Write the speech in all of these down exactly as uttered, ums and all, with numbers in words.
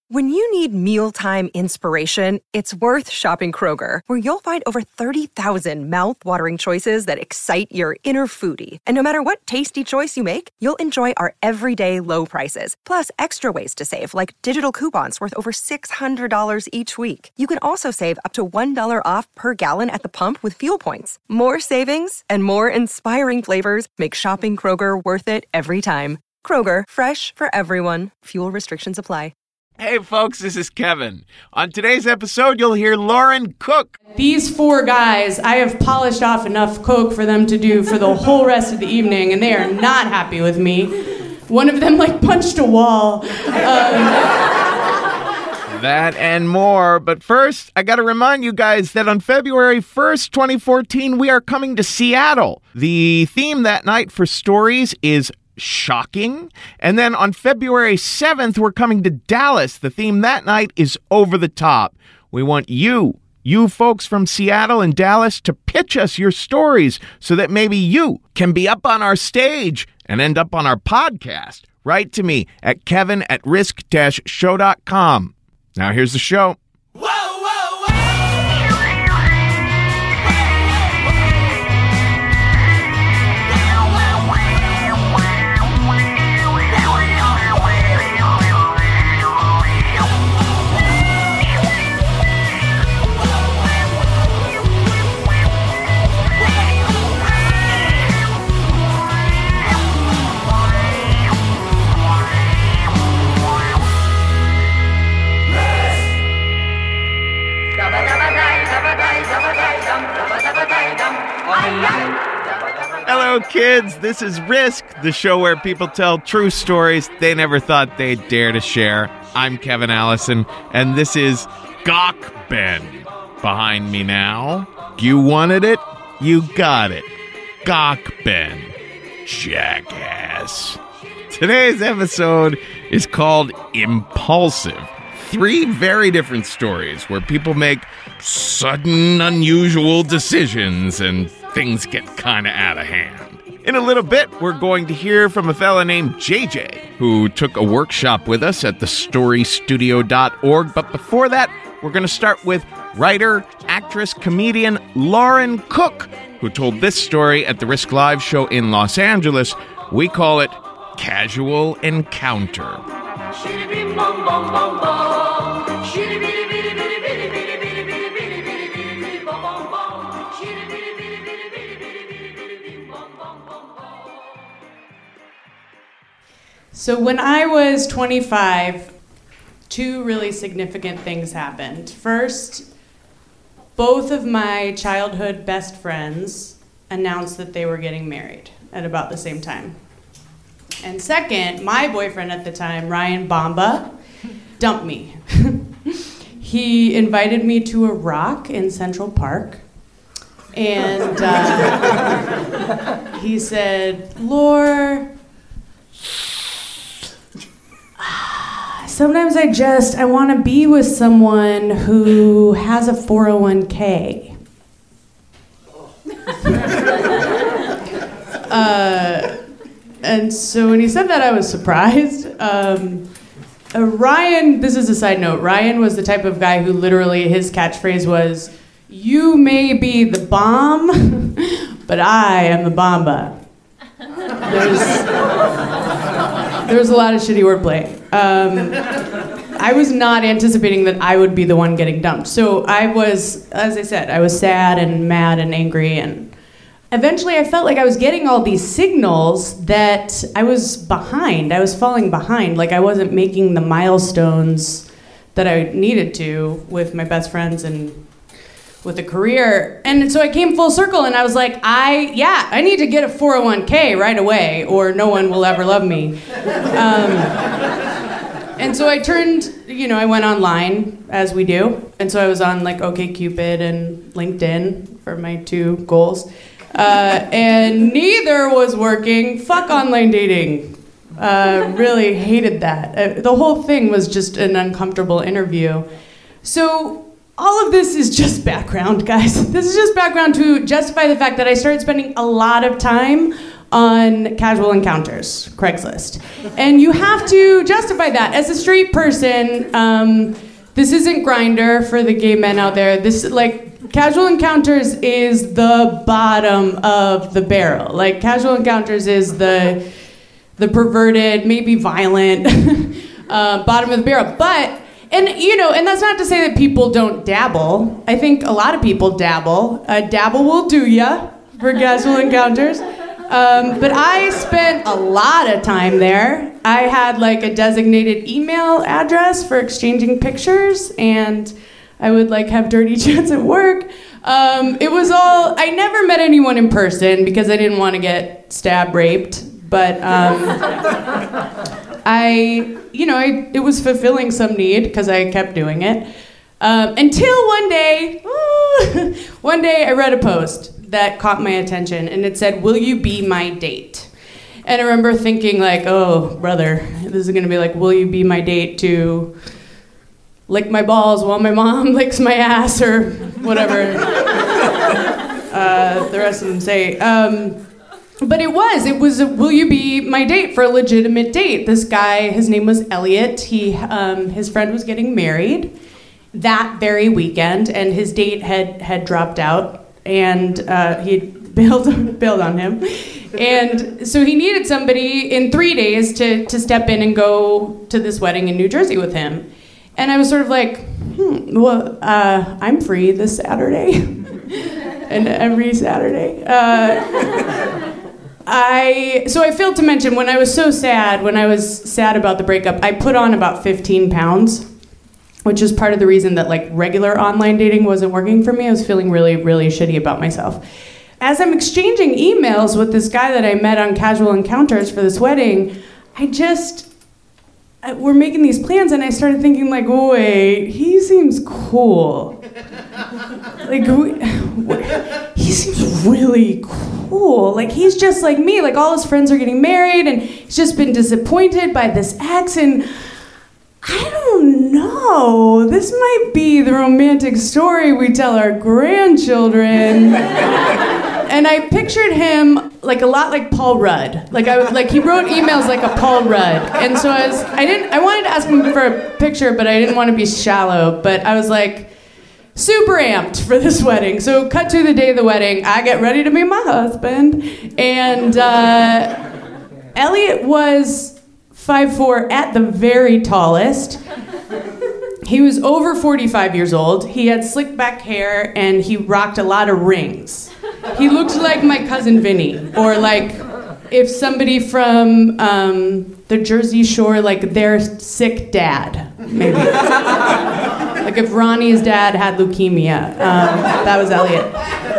When you need mealtime inspiration, it's worth shopping Kroger, where you'll find over thirty thousand mouth-watering choices that excite your inner foodie. And no matter what tasty choice you make, you'll enjoy our everyday low prices, plus extra ways to save, like digital coupons worth over six hundred dollars each week. You can also save up to one dollar off per gallon at the pump with fuel points. More savings and more inspiring flavors make shopping Kroger worth it every time. Kroger, fresh for everyone. Fuel restrictions apply. Hey folks, this is Kevin. On today's episode, you'll hear Lauren Cook. These four guys, I have polished off enough coke for them to do for the whole rest of the evening, and they are not happy with me. One of them, like, punched a wall. Um, That and more, but first, I gotta remind you guys that on February first, twenty fourteen, we are coming to Seattle. The theme that night for Stories is shocking. And then on February seventh, we're coming to Dallas. The theme that night is over the top. We want you, you folks from Seattle and Dallas, to pitch us your stories so that maybe you can be up on our stage and end up on our podcast. Write to me at kevin at risk dash show dot com. Now here's the show. Hello, kids. This is Risk, the show where people tell true stories they never thought they'd dare to share. I'm Kevin Allison, and this is Gawk Ben. Behind me now. You wanted it, you got it. Gawk Ben. Jackass. Today's episode is called Impulsive. Three very different stories where people make sudden, unusual decisions and things get kind of out of hand. In a little bit, we're going to hear from a fella named J J, who took a workshop with us at the story studio dot org. But before that, we're going to start with writer, actress, comedian Lauren Cook, who told this story at the Risk Live show in Los Angeles. We call it Casual Encounter. So when I was twenty-five, two really significant things happened. First, both of my childhood best friends announced that they were getting married at about the same time. And second, my boyfriend at the time, Ryan Bomba, dumped me. He invited me to a rock in Central Park, and uh, he said, "Laure, sometimes I just, I want to be with someone who has a four oh one k. uh, and so when he said that, I was surprised. Um, uh, Ryan, this is a side note, Ryan was the type of guy who literally, his catchphrase was, "You may be the bomb, but I am the bomba." There's, there was a lot of shitty wordplay. Um, I was not anticipating that I would be the one getting dumped. So I was, as I said, I was sad and mad and angry, and eventually I felt like I was getting all these signals that I was behind. I was falling behind, like I wasn't making the milestones that I needed to with my best friends and with a career. And so I came full circle and I was like, I, yeah, I need to get a four oh one k right away or no one will ever love me. Um, and so I turned, you know, I went online as we do. And so I was on like OkCupid and LinkedIn for my two goals. Uh, and neither was working. Fuck online dating. Uh, really hated that. Uh, the whole thing was just an uncomfortable interview. So all of this is just background, guys. This is just background to justify the fact that I started spending a lot of time on Casual Encounters, Craigslist. And you have to justify that. As a straight person, um, this isn't Grindr for the gay men out there. This, like, Casual Encounters is the bottom of the barrel. Like, Casual Encounters is the, the perverted, maybe violent uh, bottom of the barrel. But, and, you know, and that's not to say that people don't dabble. I think a lot of people dabble. Uh, dabble will do ya for Casual Encounters. Um, but I spent a lot of time there. I had like a designated email address for exchanging pictures, and I would like have dirty chats at work. Um, it was all, I never met anyone in person because I didn't want to get stab raped, but um, I, you know, I, it was fulfilling some need because I kept doing it. Um, until one day, ooh, one day I read a post that caught my attention, and it said, "Will you be my date?" And I remember thinking like, oh, brother, this is gonna be like, will you be my date to lick my balls while my mom licks my ass, or whatever uh, the rest of them say. Um, but it was, it was, a, will you be my date for a legitimate date? This guy, his name was Elliot. He, um, his friend was getting married that very weekend, and his date had, had dropped out. And uh, he had bailed, bailed on him. And so he needed somebody in three days to, to step in and go to this wedding in New Jersey with him. And I was sort of like, hmm, well, uh, I'm free this Saturday. And every Saturday. Uh, I so I failed to mention, when I was so sad, when I was sad about the breakup, I put on about fifteen pounds. Which is part of the reason that like regular online dating wasn't working for me. I was feeling really, really shitty about myself. As I'm exchanging emails with this guy that I met on Casual Encounters for this wedding, I just, I, we're making these plans, and I started thinking like, wait, he seems cool. Like, we, he seems really cool. Like, he's just like me. Like, all his friends are getting married, and he's just been disappointed by this ex, and I don't know. This might be the romantic story we tell our grandchildren. And I pictured him like a lot like Paul Rudd. Like I was, like he wrote emails like a Paul Rudd. And so I was, I didn't, I wanted to ask him for a picture, but I didn't want to be shallow. But I was like super amped for this wedding. So cut to the day of the wedding. I get ready to meet my husband, and uh, Elliot was five foot four at the very tallest. He was over forty-five years old. He had slick back hair, and he rocked a lot of rings. He looked like my cousin Vinny, or like if somebody from um, the Jersey Shore, like their sick dad, maybe. Like if Ronnie's dad had leukemia, um, that was Elliot.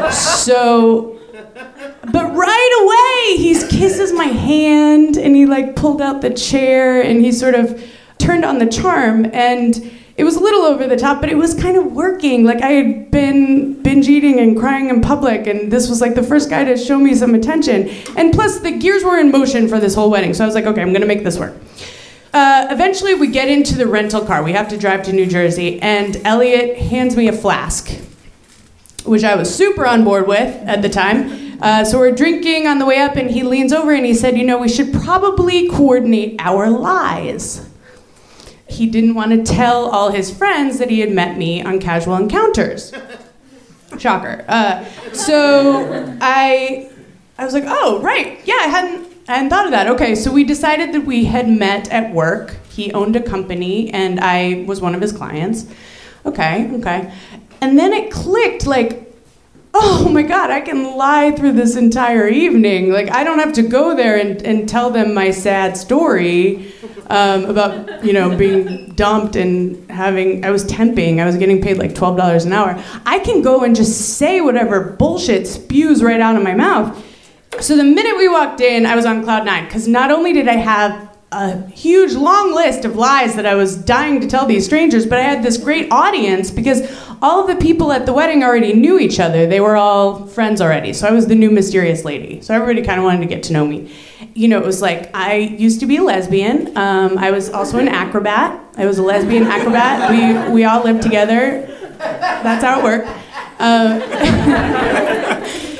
So, but right away, he kisses my hand, and he like pulled out the chair, and he sort of turned on the charm, and it was a little over the top, but it was kind of working. Like I had been binge eating and crying in public, and this was like the first guy to show me some attention. And plus, the gears were in motion for this whole wedding, so I was like, okay, I'm gonna make this work. Uh, eventually, we get into the rental car. We have to drive to New Jersey, and Elliot hands me a flask, which I was super on board with at the time. Uh, so we're drinking on the way up, and he leans over and he said, you know, we should probably coordinate our lies. He didn't want to tell all his friends that he had met me on Casual Encounters. Shocker. Uh, so I, I was like, oh, right. Yeah, I hadn't, I hadn't thought of that. Okay, so we decided that we had met at work. He owned a company, and I was one of his clients. Okay, okay. And then it clicked, like, oh my God, I can lie through this entire evening. Like, I don't have to go there and, and tell them my sad story um, about, you know, being dumped and having, I was temping, I was getting paid like twelve dollars an hour. I can go and just say whatever bullshit spews right out of my mouth. So the minute we walked in, I was on cloud nine, because not only did I have a huge long list of lies that I was dying to tell these strangers, but I had this great audience because all of the people at the wedding already knew each other. They were all friends already. So I was the new mysterious lady. So everybody kind of wanted to get to know me. You know, it was like, I used to be a lesbian. Um, I was also an acrobat. I was a lesbian acrobat. We we all lived together. That's how it worked. Um,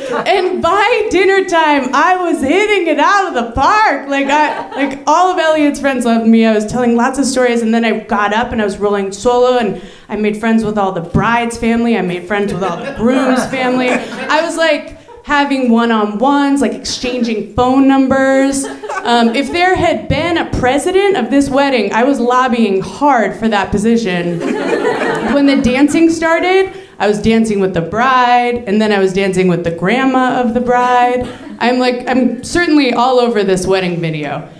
And by dinner time, I was hitting it out of the park. Like, I, like all of Elliot's friends loved me. I was telling lots of stories, and then I got up and I was rolling solo, and I made friends with all the bride's family. I made friends with all the groom's family. I was like having one-on-ones, like exchanging phone numbers. Um, if there had been a president of this wedding, I was lobbying hard for that position. When the dancing started, I was dancing with the bride, and then I was dancing with the grandma of the bride. I'm like, I'm certainly all over this wedding video.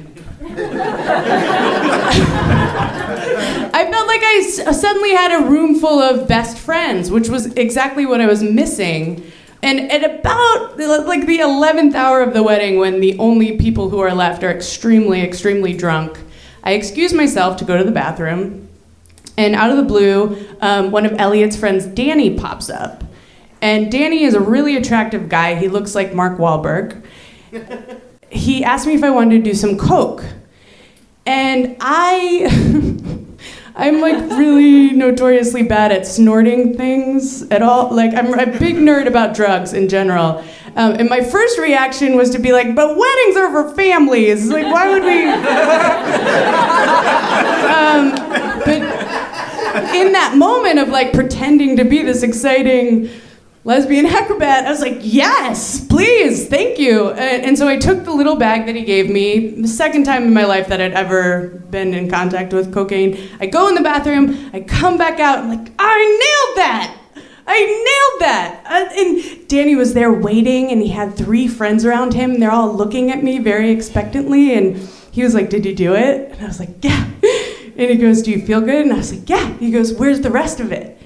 I felt like I s- suddenly had a room full of best friends, which was exactly what I was missing. And at about like the eleventh hour of the wedding, when the only people who are left are extremely, extremely drunk, I excuse myself to go to the bathroom. And out of the blue, um, one of Elliot's friends, Danny, pops up. And Danny is a really attractive guy. He looks like Mark Wahlberg. He asked me if I wanted to do some coke. And I... I'm like really notoriously bad at snorting things at all. Like I'm a big nerd about drugs in general. Um, and my first reaction was to be like, but weddings are for families. Like why would we? um, but in that moment of like pretending to be this exciting lesbian acrobat, I was like, yes, please, thank you. And, and so I took the little bag that he gave me, the second time in my life that I'd ever been in contact with cocaine. I go in the bathroom, I come back out, I'm like, I nailed that! I nailed that! Uh, and Danny was there waiting, and he had three friends around him, and they're all looking at me very expectantly, and he was like, did you do it? And I was like, yeah. And he goes, do you feel good? And I was like, yeah. He goes, where's the rest of it?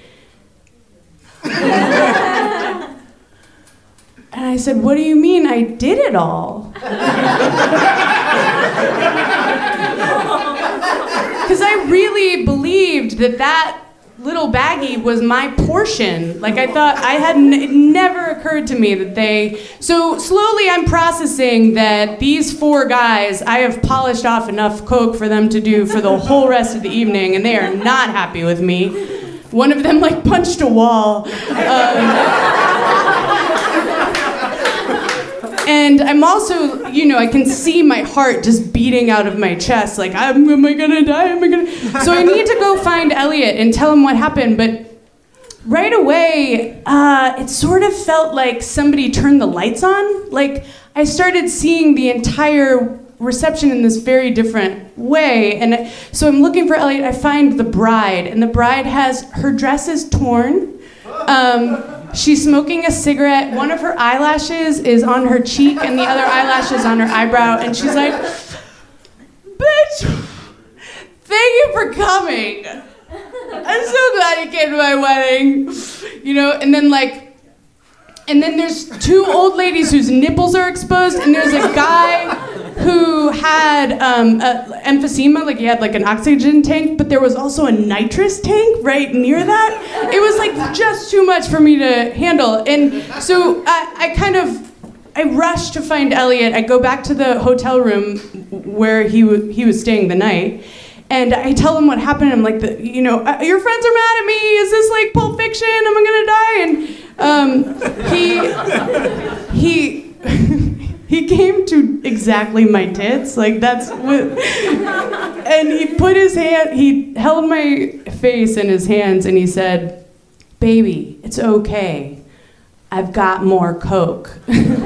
And I said, what do you mean I did it all? Because I really believed that that little baggie was my portion. Like I thought, I had, n- it never occurred to me that they, so slowly I'm processing that these four guys, I have polished off enough coke for them to do for the whole rest of the evening, and they are not happy with me. One of them like punched a wall. Um, And I'm also, you know, I can see my heart just beating out of my chest, like, am, am I gonna die? Am I gonna? So I need to go find Elliot and tell him what happened. But right away, uh, it sort of felt like somebody turned the lights on. Like I started seeing the entire reception in this very different way. And so I'm looking for Elliot. I find the bride, and the bride has her dress is torn. Um, She's smoking a cigarette. One of her eyelashes is on her cheek and the other eyelash is on her eyebrow. And she's like, bitch, thank you for coming. I'm so glad you came to my wedding. You know, and then like, and then there's two old ladies whose nipples are exposed, and there's a guy who had um, a, emphysema, like he had like an oxygen tank, but there was also a nitrous tank right near that. It was like just too much for me to handle. And so I, I kind of, I rushed to find Elliot. I go back to the hotel room where he, w- he was staying the night. And I tell him what happened. I'm like, the, you know, uh, your friends are mad at me. Is this like Pulp Fiction? Am I gonna die? And um, he, he, he came to exactly my tits. Like that's what. And he put his hand. He held my face in his hands, and he said, "Baby, it's okay. I've got more coke."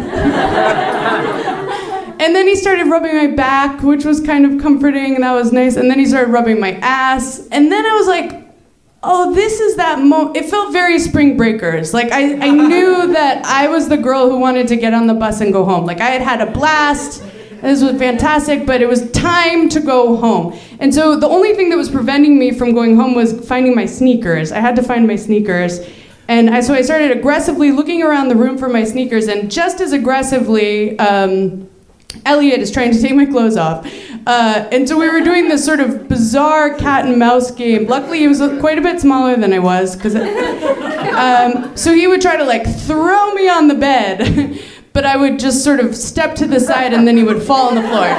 And then he started rubbing my back, which was kind of comforting, and that was nice. And then he started rubbing my ass. And then I was like, oh, this is that moment. It felt very Spring Breakers. Like, I, I knew that I was the girl who wanted to get on the bus and go home. Like, I had had a blast. This was fantastic, but it was time to go home. And so the only thing that was preventing me from going home was finding my sneakers. I had to find my sneakers. And I, so I started aggressively looking around the room for my sneakers, and just as aggressively, um, Elliot is trying to take my clothes off. Uh, and so we were doing this sort of bizarre cat and mouse game. Luckily, he was quite a bit smaller than I was. Cause um, so he would try to like throw me on the bed, but I would just sort of step to the side and then he would fall on the floor.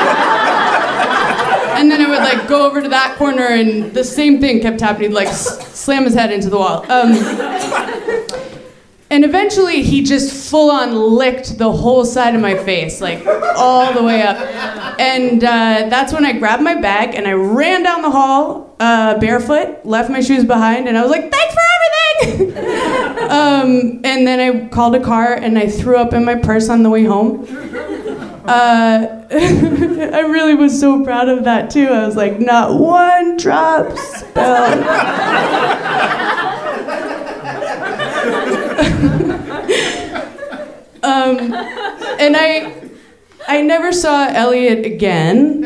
And then I would like go over to that corner and the same thing kept happening. He'd like s- slam his head into the wall. Um, And eventually he just full on licked the whole side of my face, like all the way up. And uh, that's when I grabbed my bag and I ran down the hall uh, barefoot, left my shoes behind, and I was like, thanks for everything! um, and then I called a car and I threw up in my purse on the way home. Uh, I really was so proud of that too. I was like, not one drop spilled. um, and I, I never saw Elliot again.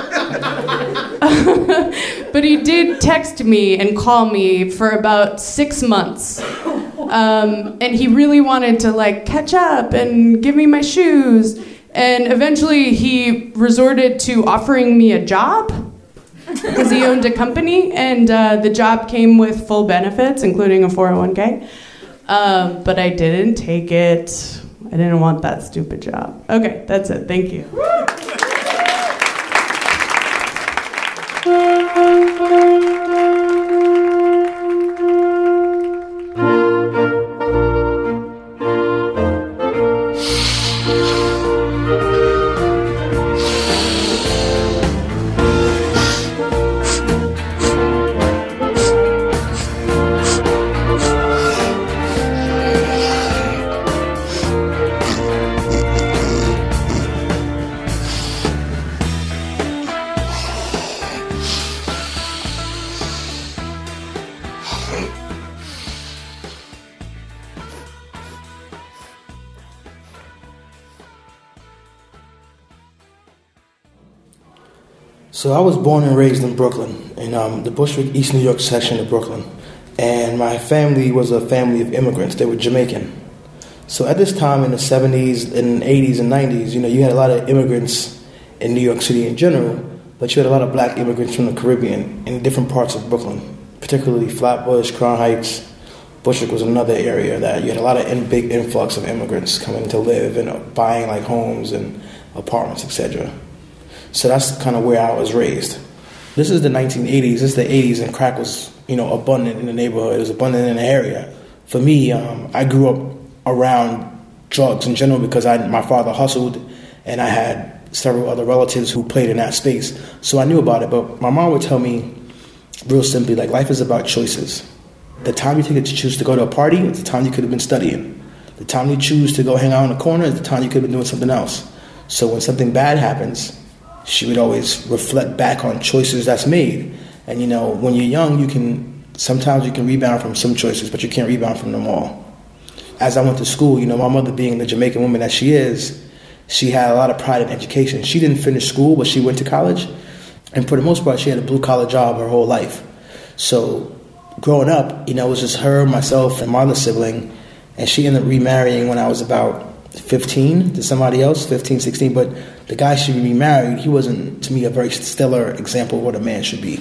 But he did text me and call me for about six months. Um, and he really wanted to like catch up and give me my shoes. And eventually he resorted to offering me a job because he owned a company, and uh, the job came with full benefits, including a four oh one k. Um, but I didn't take it. I didn't want that stupid job. Okay, that's it. Thank you. So I was born and raised in Brooklyn, in um, the Bushwick, East New York section of Brooklyn. And my family was a family of immigrants. They were Jamaican. So at this time in the seventies and eighties and nineties, you know, you had a lot of immigrants in New York City in general, but you had a lot of black immigrants from the Caribbean in different parts of Brooklyn, particularly Flatbush, Crown Heights. Bushwick was another area that you had a lot of in, big influx of immigrants coming to live and uh, buying like homes and apartments, et cetera. So that's kind of where I was raised. This is the nineteen eighties. This is the eighties, and crack was, you know, abundant in the neighborhood. It was abundant in the area. For me, um, I grew up around drugs in general because I, my father hustled, and I had several other relatives who played in that space. So I knew about it. But my mom would tell me, real simply, like, life is about choices. The time you take to choose to go to a party is the time you could have been studying. The time you choose to go hang out in the corner is the time you could have been doing something else. So when something bad happens, she would always reflect back on choices that's made. And, you know, when you're young, you can, sometimes you can rebound from some choices, but you can't rebound from them all. As I went to school, you know, my mother being the Jamaican woman that she is, she had a lot of pride in education. She didn't finish school, but she went to college. And for the most part, she had a blue-collar job her whole life. So growing up, you know, it was just her, myself, and my other sibling. And she ended up remarrying when I was about fifteen to somebody else, fifteen, sixteen. But the guy she remarried, he wasn't, to me, a very stellar example of what a man should be.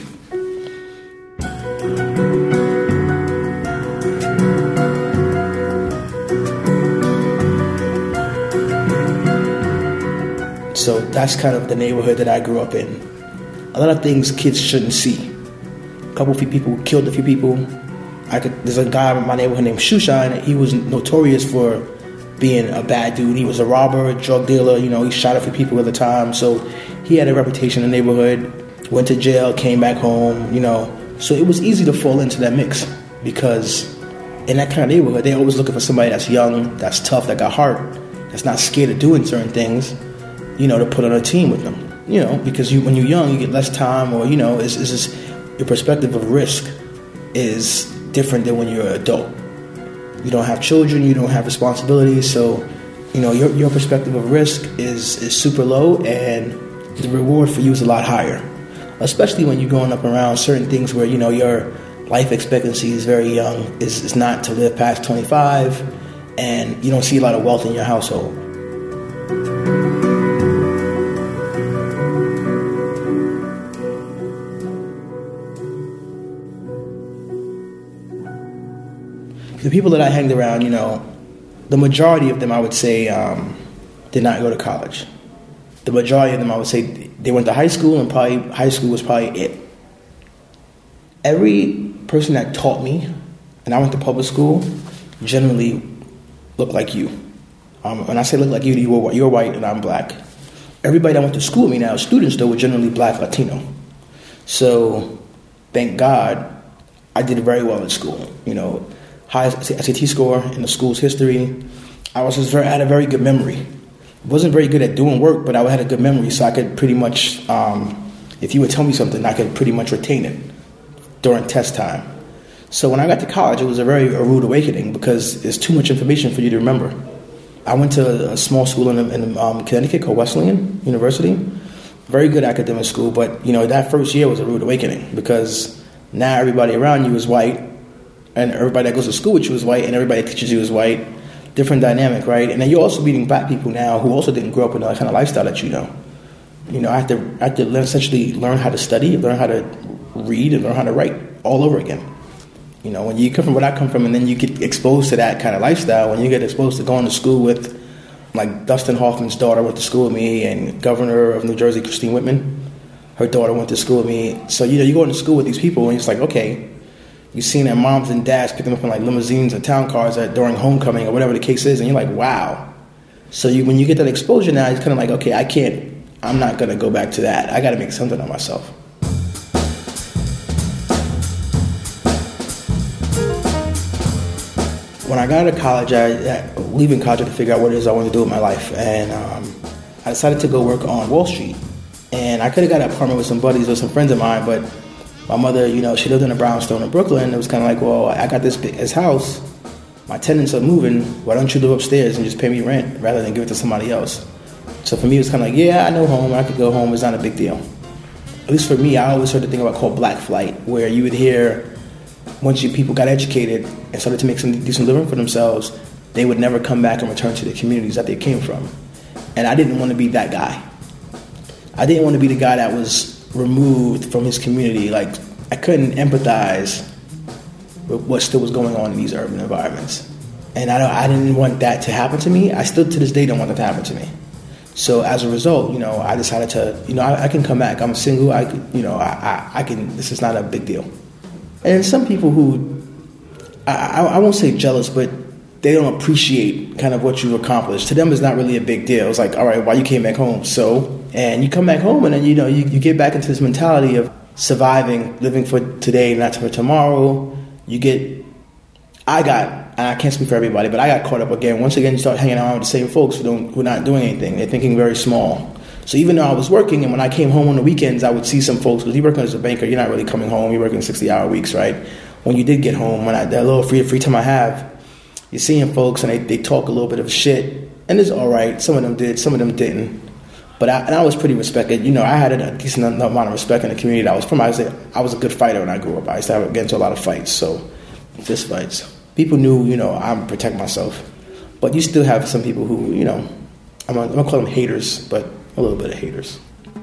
So that's kind of the neighborhood that I grew up in. A lot of things kids shouldn't see. A couple of people killed a few people. I could, there's a guy in my neighborhood named Shoeshine. He was notorious for being a bad dude. He was a robber, a drug dealer. You know, he shot a few people at the time. So he had a reputation in the neighborhood. Went to jail, came back home, you know. So it was easy to fall into that mix because in that kind of neighborhood, they're always looking for somebody that's young, that's tough, that got heart, that's not scared of doing certain things, you know, to put on a team with them. You know, because you, when you're young, you get less time, or, you know, it's, it's just, your perspective of risk is different than when you're an adult. You don't have children, you don't have responsibilities, so, you know, your your perspective of risk is, is super low, and the reward for you is a lot higher. Especially when you're growing up around certain things where, you know, your life expectancy is very young, is is not to live past twenty-five, and you don't see a lot of wealth in your household. The people that I hanged around, you know, the majority of them, I would say, um, did not go to college. The majority of them, I would say, they went to high school, and probably high school was probably it. Every person that taught me, and I went to public school, generally look like you. Um, when I say look like you, you were, you're white and I'm black. Everybody that went to school with me now, students though, were generally black, Latino. So thank God I did very well at school. You know, high S A T score in the school's history. I was just very, I had a very good memory. I wasn't very good at doing work, but I had a good memory, so I could pretty much, um, if you would tell me something, I could pretty much retain it during test time. So when I got to college, it was a very a rude awakening because there's too much information for you to remember. I went to a small school in, in um, Connecticut called Wesleyan University. Very good academic school, but you know that first year was a rude awakening because now everybody around you is white, and everybody that goes to school with you is white, and everybody that teaches you is white. Different dynamic, right? And then you're also meeting black people now who also didn't grow up in the kind of lifestyle that you know. You know, I had to, I had to learn, essentially learn how to study, learn how to read, and learn how to write all over again. You know, when you come from where I come from, and then you get exposed to that kind of lifestyle, when you get exposed to going to school with, like Dustin Hoffman's daughter went to school with me, and Governor of New Jersey, Christine Whitman, her daughter went to school with me. So, you know, you go into school with these people, and it's like, okay, you've seen their moms and dads pick them up in like limousines or town cars at, during homecoming or whatever the case is, and you're like, wow. So you, when you get that exposure now, it's kind of like, okay, I can't, I'm not going to go back to that. I got to make something of myself. When I got out of college, I, I leaving college to figure out what it is I wanted to do with my life, and um, I decided to go work on Wall Street. And I could have got an apartment with some buddies or some friends of mine, but my mother, you know, she lived in a brownstone in Brooklyn. It was kind of like, well, I got this big this house. My tenants are moving. Why don't you live upstairs and just pay me rent rather than give it to somebody else? So for me, it was kind of like, yeah, I know home. I could go home. It's not a big deal. At least for me, I always heard the thing about called black flight, where you would hear once you people got educated and started to make some decent living for themselves, they would never come back and return to the communities that they came from. And I didn't want to be that guy. I didn't want to be the guy that was removed from his community. Like, I couldn't empathize with what still was going on in these urban environments. And I don't, I didn't want that to happen to me. I still to this day don't want that to happen to me. So as a result, you know, I decided to, you know, I, I can come back. I'm single. I could, you know, I, I, I can, this is not a big deal. And some people who, I, I, I won't say jealous, but they don't appreciate kind of what you accomplished. To them, it's not really a big deal. It's like, all right, why you came back home? So, and you come back home and then, you know, you, you get back into this mentality of surviving, living for today, not for tomorrow. You get, I got, and I can't speak for everybody, but I got caught up again. Once again, you start hanging around with the same folks who don't, who are not doing anything. They're thinking very small. So even though I was working, and when I came home on the weekends, I would see some folks, because you're working as a banker, you're not really coming home, you're working sixty-hour weeks, right? When you did get home, when I, that little free free time I have, you're seeing folks, and they, they talk a little bit of shit, and it's all right. Some of them did, some of them didn't. But I, and I was pretty respected. You know, I had a decent amount of respect in the community that I was from. I was a, I was a good fighter when I grew up. I used to have, get into a lot of fights, so fist fights. People knew, you know, I would protect myself. But you still have some people who, you know, I'm going to call them haters, but a little bit of haters.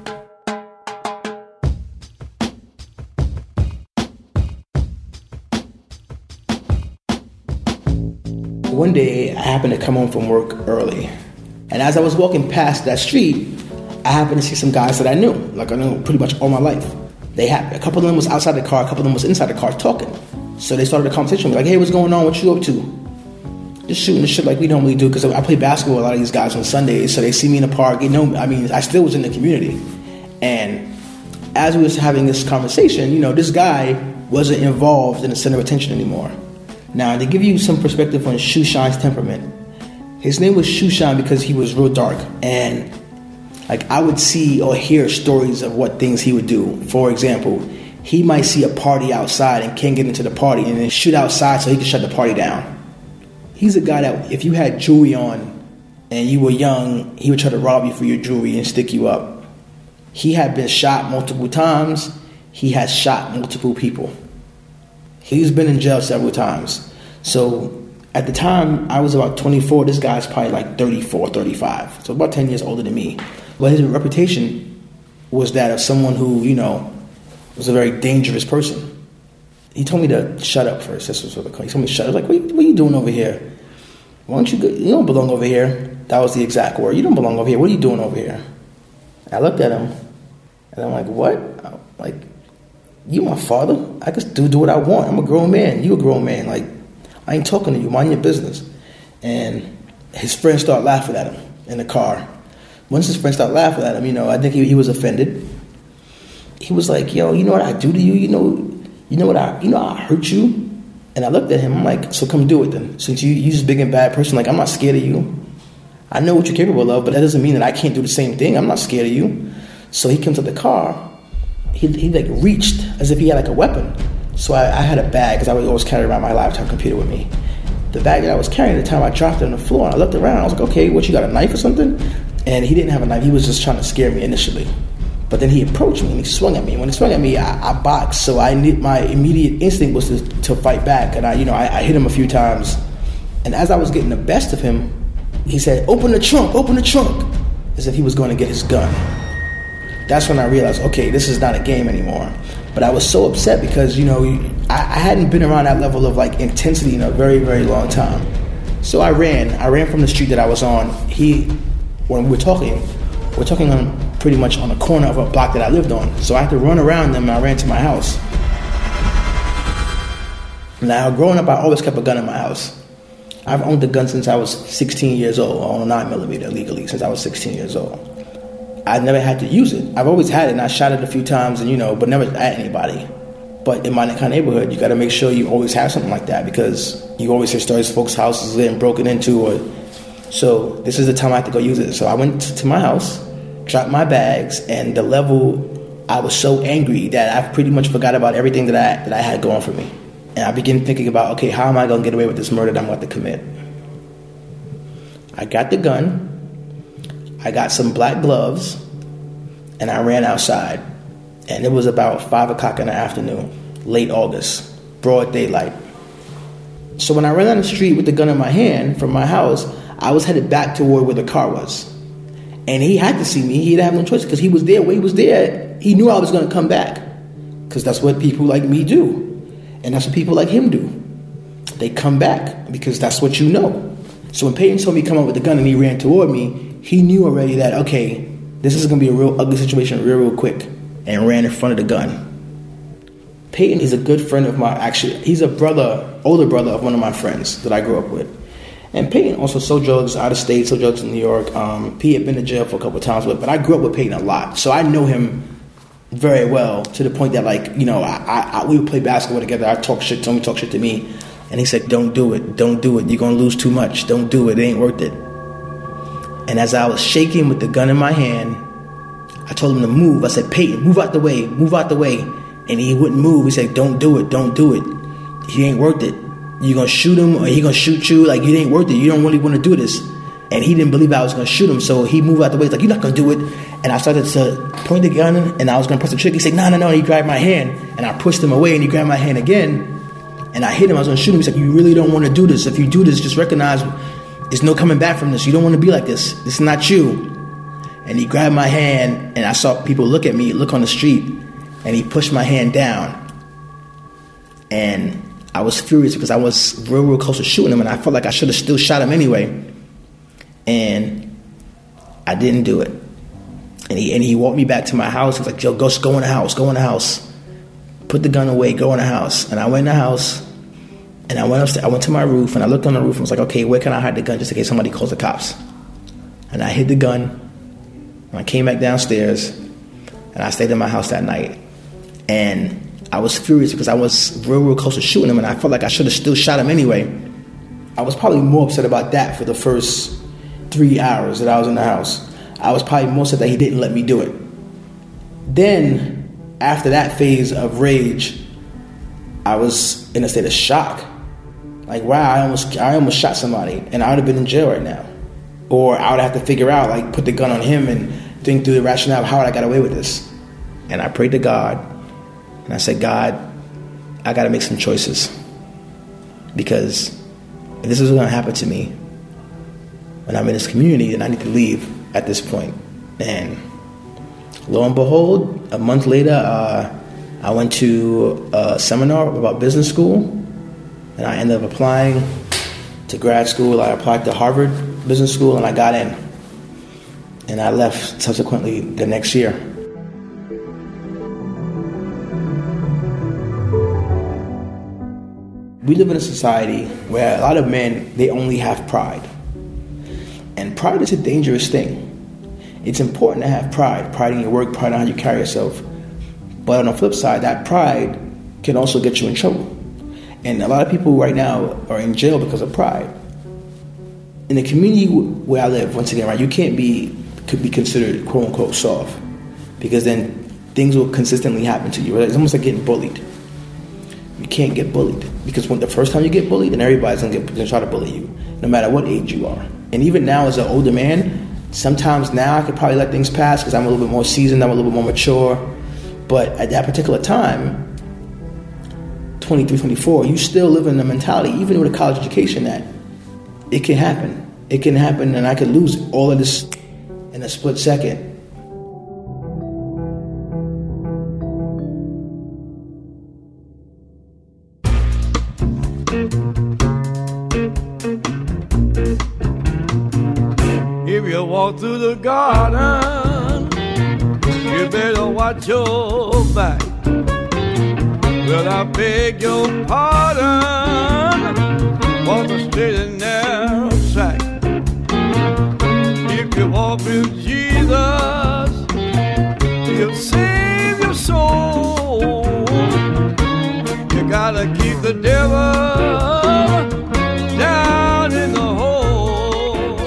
One day, I happened to come home from work early. And as I was walking past that street, I happened to see some guys that I knew, like I knew pretty much all my life. They had, a couple of them was outside the car, a couple of them was inside the car talking. So they started a conversation with me, like, hey, what's going on? What you up to? Just shooting the shit like we normally do, because I play basketball with a lot of these guys on Sundays, so they see me in the park. You know, I mean, I still was in the community. And as we was having this conversation, you know, this guy wasn't involved in the center of attention anymore. Now, to give you some perspective on Shushan's temperament, his name was Shushan because he was real dark. And, like, I would see or hear stories of what things he would do. For example, he might see a party outside and can't get into the party and then shoot outside so he can shut the party down. He's a guy that if you had jewelry on and you were young, he would try to rob you for your jewelry and stick you up. He had been shot multiple times. He has shot multiple people. He's been in jail several times. So at the time, I was about twenty-four. This guy's probably like thirty-four, thirty-five. So about ten years older than me. But his reputation was that of someone who, you know, was a very dangerous person. He told me to shut up first. This was what he told me to shut up. Like, what, what are you doing over here? Why don't you go? You don't belong over here. That was the exact word. You don't belong over here. What are you doing over here? I looked at him, and I'm like, what? I'm like, you my father? I can do, do what I want. I'm a grown man. You a grown man. Like, I ain't talking to you. Mind your business. And his friends start laughing at him in the car. Once his friends start laughing at him, you know, I think he, he was offended. He was like, yo, you know what I do to you? You know, you know what I, you know how I hurt you? And I looked at him, I'm like, so come do it then. Since you, you just big and bad person, like, I'm not scared of you. I know what you're capable of, but that doesn't mean that I can't do the same thing. I'm not scared of you. So he comes to the car. He, he like reached as if he had like a weapon. So I, I had a bag, because I would always carry around my laptop computer with me. The bag that I was carrying at the time, I dropped it on the floor, and I looked around. I was like, okay, what, you got a knife or something? And he didn't have a knife. He was just trying to scare me initially. But then he approached me, and he swung at me. When he swung at me, I, I boxed. So I need, my immediate instinct was to, to fight back. And I, you know, I, I hit him a few times. And as I was getting the best of him, he said, open the trunk, open the trunk, as if he was going to get his gun. That's when I realized, okay, this is not a game anymore. But I was so upset because, you know, I, I hadn't been around that level of, like, intensity in a very, very long time. So I ran. I ran from the street that I was on. He, when we were talking, we're talking on pretty much on the corner of a block that I lived on. So I had to run around them, and I ran to my house. Now, growing up, I always kept a gun in my house. I've owned a gun since I was sixteen years old. I own a nine millimeter legally since I was sixteen years old. I never had to use it. I've always had it, and I shot it a few times, and you know, but never at anybody. But in my kind of neighborhood, you got to make sure you always have something like that, because you always hear stories of folks' houses getting broken into. Or so this is the time I had to go use it. So I went to my house, dropped my bags, and the level, I was so angry that I pretty much forgot about everything that I that I had going for me. And I began thinking about, okay, how am I going to get away with this murder that I'm about to commit? I got the gun. I got some black gloves, and I ran outside. And it was about five o'clock in the afternoon, late August, broad daylight. So when I ran down the street with the gun in my hand from my house, I was headed back toward where the car was. And he had to see me. He didn't have no choice, because he was there. Where he was there, he knew I was going to come back, because that's what people like me do. And that's what people like him do. They come back, because that's what you know. So when Peyton saw me come up with the gun and he ran toward me, he knew already that, okay, this is going to be a real ugly situation real, real quick, and ran in front of the gun. Peyton is a good friend of mine. Actually, he's a brother, older brother of one of my friends that I grew up with. And Peyton also sold drugs out of state, sold drugs in New York. Um, he had been to jail for a couple of times, but, but I grew up with Peyton a lot. So I know him very well, to the point that, like, you know, I, I we would play basketball together. I talk shit to him, talk shit to me. And he said, don't do it. Don't do it. You're going to lose too much. Don't do it. It ain't worth it. And as I was shaking with the gun in my hand, I told him to move. I said, Peyton, move out the way. Move out the way. And he wouldn't move. He said, don't do it. Don't do it. He ain't worth it. You're going to shoot him, or he going to shoot you. Like, you ain't worth it. You don't really want to do this. And he didn't believe I was going to shoot him. So he moved out the way. He's like, you're not going to do it. And I started to point the gun, and I was going to press the trigger. He said, no, no, no. And he grabbed my hand. And I pushed him away, and he grabbed my hand again. And I hit him. I was going to shoot him. He's like, you really don't want to do this. If you do this, just recognize there's no coming back from this. You don't want to be like this. This is not you. And he grabbed my hand, and I saw people look at me, look on the street, and he pushed my hand down. And I was furious, because I was real, real close to shooting him, and I felt like I should have still shot him anyway. And I didn't do it. And he and he walked me back to my house. He was like, yo, go, go in the house, go in the house. Put the gun away, go in the house. And I went in the house, and I went upstairs. I went to my roof, and I looked on the roof, and was like, okay, where can I hide the gun just in case somebody calls the cops? And I hid the gun, and I came back downstairs, and I stayed in my house that night. And I was furious, because I was real, real close to shooting him, and I felt like I should have still shot him anyway. I was probably more upset about that for the first three hours that I was in the house. I was probably more upset that he didn't let me do it. Then, after that phase of rage, I was in a state of shock. Like, wow, I almost I almost shot somebody, and I would have been in jail right now. Or I would have to figure out, like, put the gun on him and think through the rationale of how I got away with this. And I prayed to God, and I said, God, I got to make some choices. Because if this is going to happen to me when I'm in this community, then I need to leave at this point. And lo and behold, a month later, uh, I went to a seminar about business school, and I ended up applying to grad school. I applied to Harvard Business School, and I got in. And I left subsequently the next year. we live in a society where a lot of men, they only have pride. And pride is a dangerous thing. It's important to have pride, pride in your work, pride in how you carry yourself. But on the flip side, that pride can also get you in trouble. And a lot of people right now are in jail because of pride. In the community where I live, once again, right, you can't be could be considered quote unquote soft, because then things will consistently happen to you. It's almost like getting bullied. You can't get bullied, because when the first time you get bullied, then everybody's gonna, get, gonna try to bully you, no matter what age you are. And even now, as an older man, sometimes now I could probably let things pass because I'm a little bit more seasoned, I'm a little bit more mature. But at that particular time, twenty-three, twenty-four, you still live in the mentality, even with a college education, that it can happen. It can happen, and I could lose all of this in a split second. If you walk through the garden, you better watch your back. Well, I beg your pardon, walk a straight and narrow track. If you walk with Jesus, he'll save your soul. You gotta keep the devil down in the hole.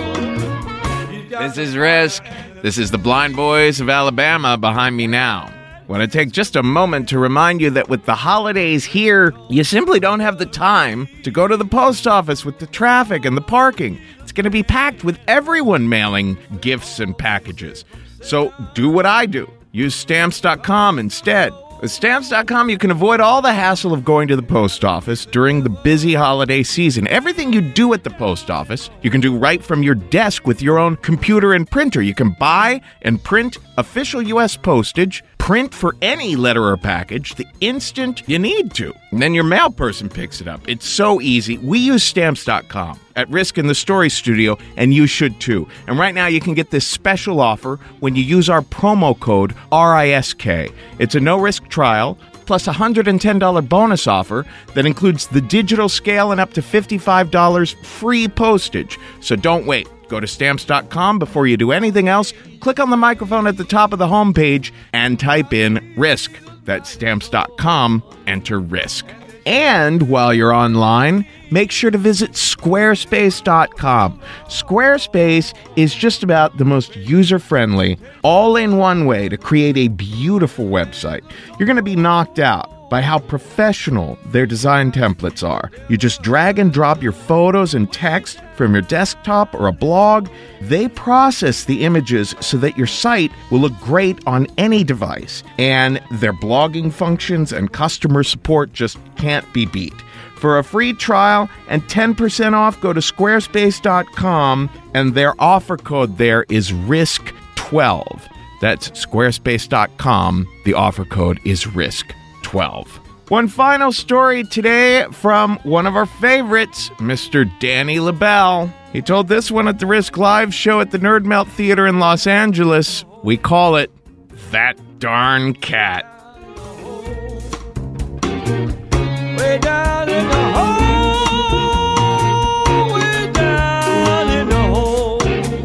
This is Risk. This is the Blind Boys of Alabama behind me now. I want to take just a moment to remind you that with the holidays here, you simply don't have the time to go to the post office with the traffic and the parking. It's going to be packed with everyone mailing gifts and packages. So do what I do. Use Stamps dot com instead. With Stamps dot com, you can avoid all the hassle of going to the post office during the busy holiday season. Everything you do at the post office, you can do right from your desk with your own computer and printer. You can buy and print official U S postage, print for any letter or package the instant you need to. And then your mail person picks it up. It's so easy. We use Stamps dot com at Risk in the Story Studio, and you should too. And right now you can get this special offer when you use our promo code R I S K. It's a no-risk trial, plus a one hundred ten dollars bonus offer that includes the digital scale and up to fifty-five dollars free postage. So don't wait. Go to Stamps dot com before you do anything else. Click on the microphone at the top of the homepage and type in RISK. That's Stamps dot com. Enter RISK. And while you're online, make sure to visit Squarespace dot com. Squarespace is just about the most user-friendly, all-in-one way to create a beautiful website. You're going to be knocked out by how professional their design templates are. You just drag and drop your photos and text from your desktop or a blog. They process the images so that your site will look great on any device. And their blogging functions and customer support just can't be beat. For a free trial and ten percent off, go to Squarespace dot com, and their offer code there is risk twelve. That's Squarespace dot com. The offer code is risk twelve. One final story today from one of our favorites, Mister Danny LaBelle. He told this one at the Risk Live show at the Nerd Melt Theater in Los Angeles. We call it That Darn Cat. Way down in the hole, way down in the hole.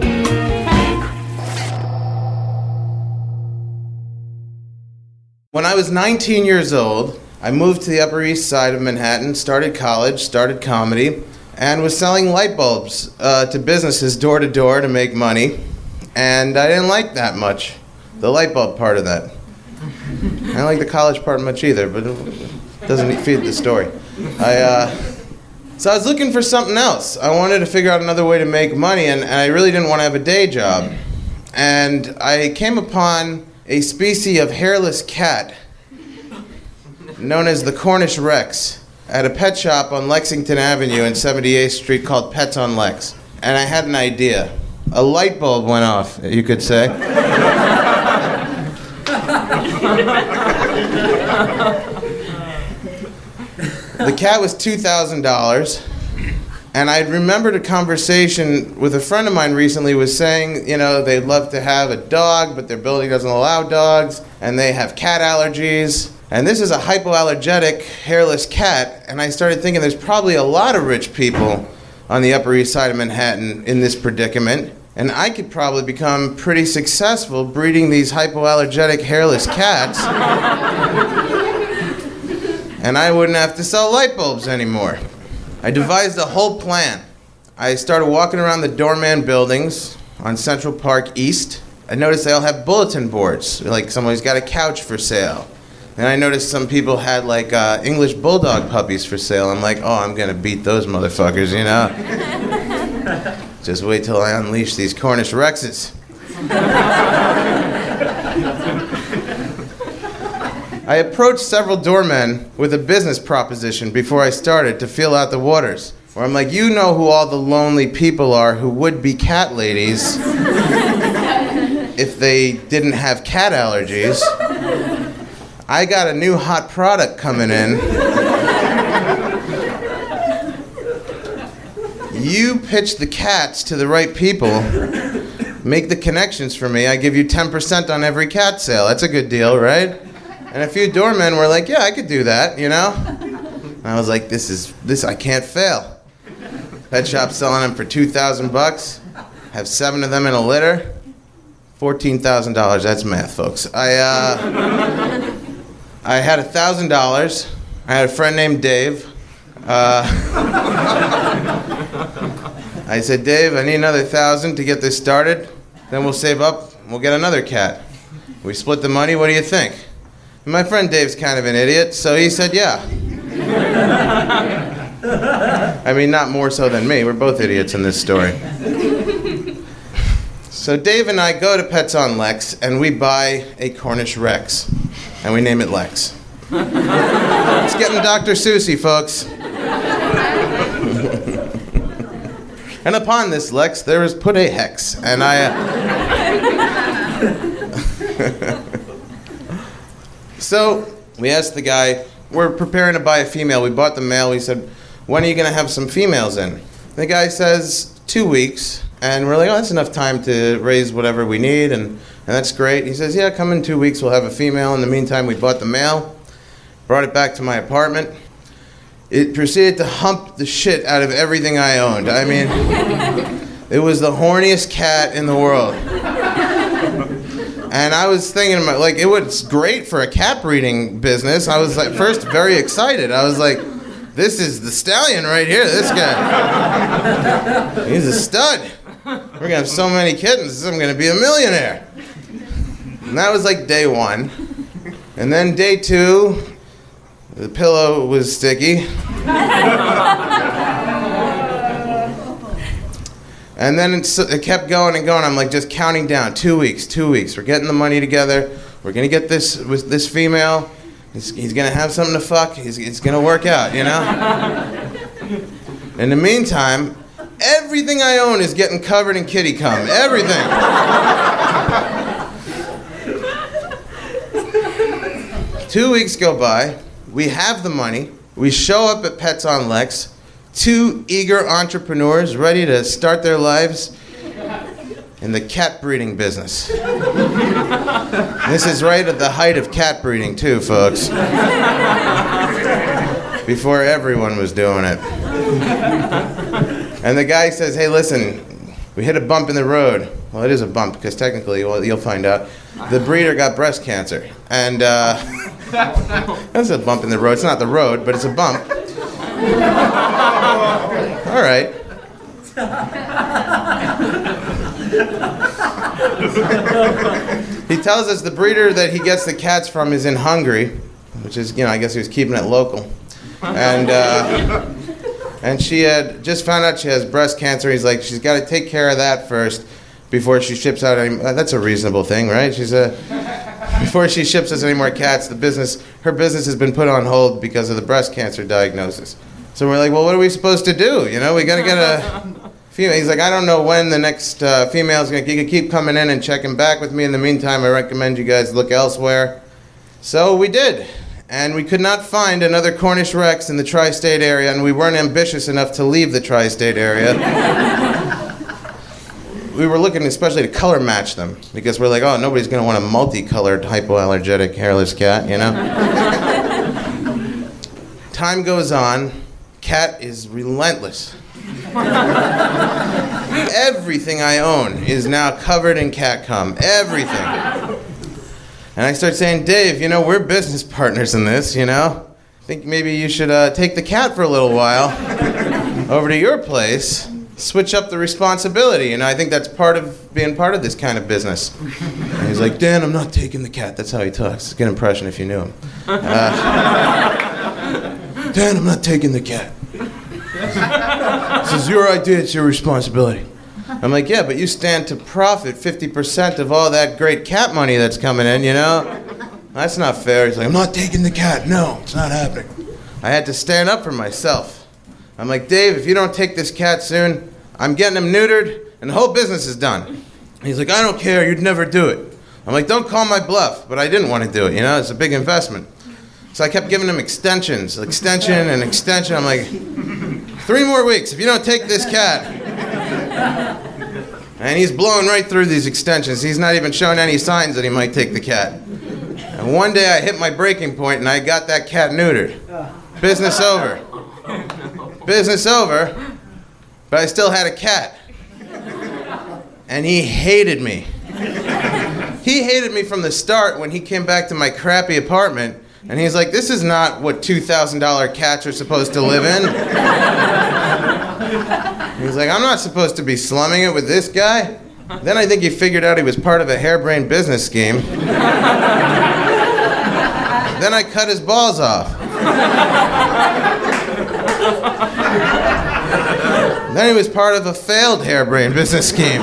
When I was nineteen years old, I moved to the Upper East Side of Manhattan, started college, started comedy, and was selling light bulbs uh, to businesses door to door to make money. And I didn't like that much, the light bulb part of that. I don't like the college part much either, but it doesn't feed the story. I, uh, so I was looking for something else. I wanted to figure out another way to make money, and, and I really didn't want to have a day job. And I came upon a species of hairless cat known as the Cornish Rex at a pet shop on Lexington Avenue and seventy-eighth Street called Pets on Lex. And I had an idea. A light bulb went off, you could say. The cat was two thousand dollars, and I remembered a conversation with a friend of mine recently was saying, you know, they'd love to have a dog, but their building doesn't allow dogs, and they have cat allergies. And this is a hypoallergenic, hairless cat, and I started thinking there's probably a lot of rich people on the Upper East Side of Manhattan in this predicament, and I could probably become pretty successful breeding these hypoallergenic, hairless cats, and I wouldn't have to sell light bulbs anymore. I devised a whole plan. I started walking around the doorman buildings on Central Park East. I noticed they all have bulletin boards, like somebody's got a couch for sale. And I noticed some people had like uh, English bulldog puppies for sale. I'm like, oh, I'm gonna beat those motherfuckers, you know? Just wait till I unleash these Cornish Rexes. I approached several doormen with a business proposition before I started to feel out the waters. Where I'm like, you know who all the lonely people are who would be cat ladies if they didn't have cat allergies. I got a new hot product coming in. You pitch the cats to the right people, make the connections for me, I give you ten percent on every cat sale. That's a good deal, right? And a few doormen were like, yeah, I could do that, you know? And I was like, this is, this, I can't fail. Pet shop selling them for two thousand bucks, have seven of them in a litter, fourteen thousand dollars, that's math, folks. I, uh, I had one thousand dollars, I had a friend named Dave. Uh, I said, Dave, I need another one thousand dollars to get this started, then we'll save up, and we'll get another cat. We split the money, what do you think? And my friend Dave's kind of an idiot, so he said, yeah. I mean, not more so than me. We're both idiots in this story. So Dave and I go to Pets on Lex, and we buy a Cornish Rex, and we name it Lex. It's getting Doctor Seussy, folks. And upon this Lex, there is put a hex, and I... Uh... So, we asked the guy, we're preparing to buy a female. We bought the male. We said, when are you going to have some females in? The guy says, two weeks. And we're like, oh, that's enough time to raise whatever we need, and, and that's great. He says, yeah, come in two weeks, we'll have a female. In the meantime, we bought the male, brought it back to my apartment. It proceeded to hump the shit out of everything I owned. I mean, it was the horniest cat in the world. And I was thinking about, like, it was great for a cat breeding business. I was, at first, very excited. I was like, this is the stallion right here, this guy. He's a stud. We're going to have so many kittens, I'm going to be a millionaire. And that was, like, day one. And then day two, the pillow was sticky. And then it's, it kept going and going. I'm like just counting down. Two weeks, two weeks. We're getting the money together. We're going to get this with this female. He's, he's going to have something to fuck. He's, it's going to work out, you know? In the meantime, everything I own is getting covered in kitty cum. Everything. Two weeks go by. We have the money. We show up at Pets on Lex. Two eager entrepreneurs ready to start their lives in the cat breeding business. This is right at the height of cat breeding, too, folks. Before everyone was doing it. And the guy says, hey, listen, we hit a bump in the road. Well, it is a bump, because technically, well, you'll find out, the breeder got breast cancer. And uh, that's a bump in the road. It's not the road, but it's a bump. All right. He tells us the breeder that he gets the cats from is in Hungary, which is, you know, I guess he was keeping it local. And uh, and she had just found out she has breast cancer. He's like, she's got to take care of that first before she ships out any. Uh, that's a reasonable thing, right? She's a. Before she ships us any more cats, the business, her business has been put on hold because of the breast cancer diagnosis. So we're like, well, what are we supposed to do? You know, we got to get a female. He's like, I don't know when the next uh, female is going to, you can keep coming in and checking back with me. In the meantime, I recommend you guys look elsewhere. So we did. And we could not find another Cornish Rex in the tri-state area, and we weren't ambitious enough to leave the tri-state area. We were looking especially to color match them, because we're like, oh, nobody's going to want a multicolored hypoallergenic hairless cat, you know? time goes on, Cat is relentless. Everything I own is now covered in cat cum. Everything. And I start saying, Dave, you know, we're business partners in this, you know? I think maybe you should uh, take the cat for a little while over to your place, switch up the responsibility. You know, I think that's part of being part of this kind of business. And he's like, Dan, I'm not taking the cat. That's how he talks. It's a good impression if you knew him. Uh, Dan, I'm not taking the cat. This is your idea, it's your responsibility. I'm like, yeah, but you stand to profit fifty percent of all that great cat money that's coming in, you know? That's not fair. He's like, I'm not taking the cat. No, it's not happening. I had to stand up for myself. I'm like, Dave, if you don't take this cat soon, I'm getting him neutered, and the whole business is done. And he's like, I don't care, you'd never do it. I'm like, don't call my bluff, but I didn't want to do it, you know? It's a big investment. So I kept giving him extensions, extension and extension. I'm like, three more weeks if you don't take this cat. And he's blowing right through these extensions. He's not even showing any signs that he might take the cat. And one day I hit my breaking point and I got that cat neutered. Business over. Business over, but I still had a cat. And he hated me. He hated me from the start when he came back to my crappy apartment. And he's like, this is not what two thousand dollars cats are supposed to live in. He's like, I'm not supposed to be slumming it with this guy. Then I think he figured out he was part of a harebrained business scheme. Then I cut his balls off. Then he was part of a failed harebrained business scheme.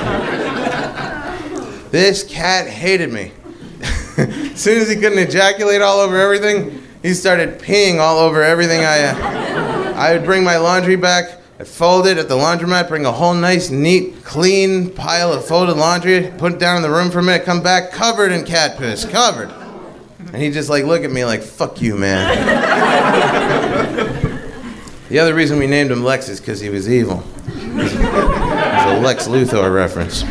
This cat hated me. As soon as he couldn't ejaculate all over everything, he started peeing all over everything. I, uh, I would bring my laundry back, I'd fold it at the laundromat, bring a whole nice, neat, clean pile of folded laundry, put it down in the room for a minute, come back covered in cat piss, covered. And he'd just like look at me like, fuck you, man. The other reason we named him Lex is because he was evil. It's a Lex Luthor reference.